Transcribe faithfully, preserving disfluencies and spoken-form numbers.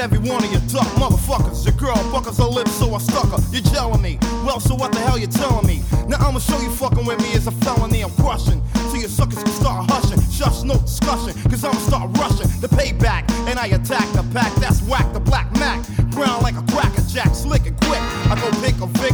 every one of you duck motherfuckers. Your girl buckles her lips, so I stuck her. You're gelling me. Well, so what the hell you telling me? Now I'ma show you fucking with me is a felony. I'm crushing. So your suckers can start hushing. Shush, no discussion. Cause I'ma start rushing the payback. And I attack the pack. That's whack the black Mac. Brown like a cracker jack. Slick and quick. I go pick a Vic